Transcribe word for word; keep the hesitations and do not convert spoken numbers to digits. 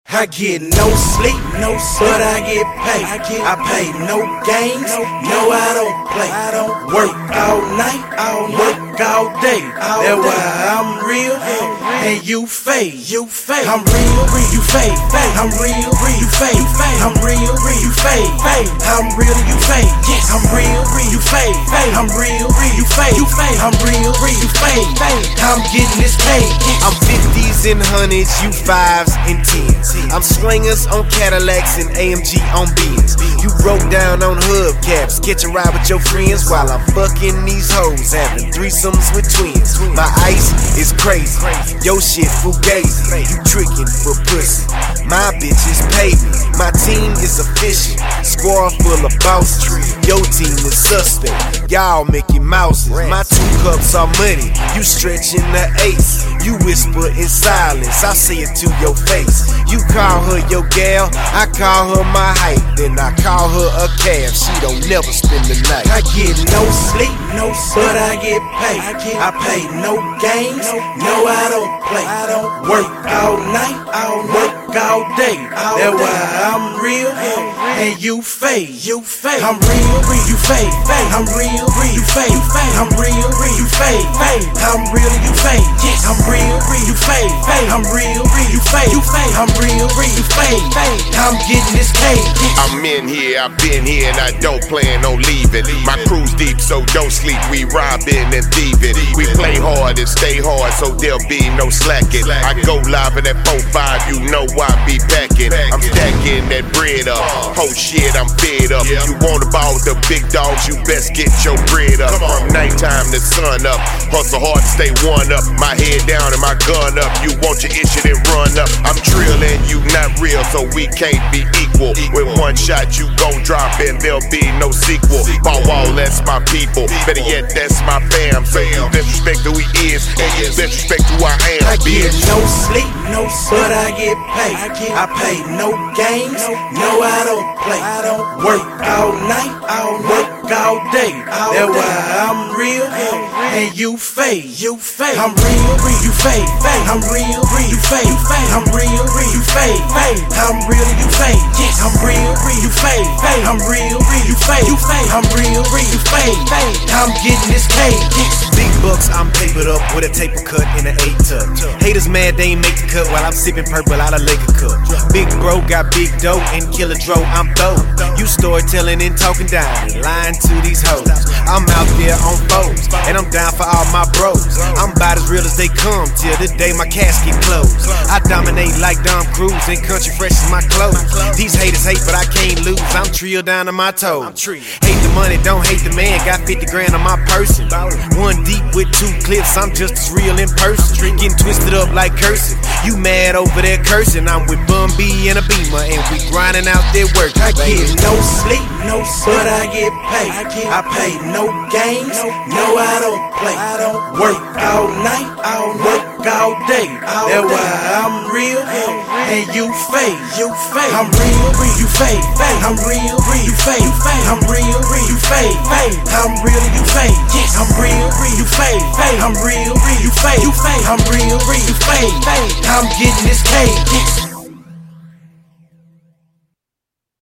I get no sleep, no sleep, but I get paid. I, get I pay no games, no, no I don't play. I don't work all night, all work all day. All That's day. Why I'm real, real, and you fake. You fake. I'm real, real, you fake. fake. I'm real, real, you fake. fake. I'm real, real, you fake. fake. I'm real, you fake. Yes. I'm real, real, you fake. fake. I'm real, real, you fake. You fake. I'm real, real, you fake. fake. I'm getting this paid. Yes. I'm fifties and hundreds, you fives and tens. I'm slingers on Cadillacs and A M G on Benz. You broke down on hubcaps, catch a ride with your friends while I'm fucking these hoes, having threesomes with twins. My ice is crazy, your shit fugazi. You tricking for pussy, my bitches pay me. My team is official, squad full of bosses. Your team is suspect, y'all Mickey Mouses. My two cups are muddy, you stretching the ace. You whisper in silence, I say it to your face. You call her your gal, I call her my hype. Then I call her a cab, she don't never spend the night. I get no sleep, no sleep, but I get paid. I, get I pay no games, no, no I don't play. I don't work all night, all work all day. All That's day. Why I'm real, and you fake. You fake. I'm real, real, you fake. fake. I'm real, real, you fake. fake. I'm real, real, you fake. fake. I'm real, you fake. Yes. I'm real, real, you fake. fake. I'm real, real, you fake. You fake. I'm real, real, you fake. fake. I'm getting this paid. I'm in here, I've been here, and I don't plan on leaving. My crew's deep, so don't sleep. We robbing and thieving. We play hard and stay hard, so there'll be no slacking. I go live in that four five, you know I be packing. I'm stacking that bread up. Oh shit, I'm fed up. You want to ball with the big dogs, you best get your bread up. From nighttime to sun up, hustle hard to stay one up. My head down and my gun up. You want your issue, then run up. I'm drilling, you not real, so we can't be equal. With one shot, you gon' drop and there'll be no sequel. Bow wall, that's my people. Better yet, that's my fam. So you disrespect who he is, and you disrespect who I am. I get no sleep, no sleep, but I get paid. I, get I pay no games, no I don't play. I don't work all night, all work all day. All That's day. Why I'm real, and you fake. You fake. I'm real, real, you fake. fake. I'm real, real, you fake. fake. I'm real, real, you fake. fake. I'm real, you fake. Yes. I'm real, real, you fake. fake. I'm real, real, you fake. You fake. I'm real, real, you fake. fake. I'm getting this cake. Yes. Big bucks, I'm papered up with a taper cut in an eight tuck. Haters mad they ain't make the cut while I'm sipping purple out of Laker cup. Big bro got big dough and killer dro, I'm dope. You storytelling and talking down and lying to these hoes. I'm out there on foes and I'm down for all my bros. I'm about as real as they come till the day my casket close. I dominate like Dom Cruz and country fresh as my clothes. These haters hate but I can't lose, I'm trill down to my toes. Hate the money, don't hate the man, got fifty grand on my person. One deep with two clips, I'm just as real in person. Getting twisted up like cursing, you mad over there cursing. I'm with Bun B and a Beamer and we grinding out their work. I get no sleep, no sleep, but I get paid. I, get I pay no games, no, no I don't play. I don't work all night, all work all day. All That's day. Why I'm real, and you fake. You fake. I'm real, real, you fake. fake. I'm real, real, you fake. fake. I'm real, real, you fake. fake. I'm real, you fake. Yes. I'm real, real, you fake. fake. I'm real, real, you fake. You fake. I'm real, real, you fake. fake. I'm getting this cake. Yes.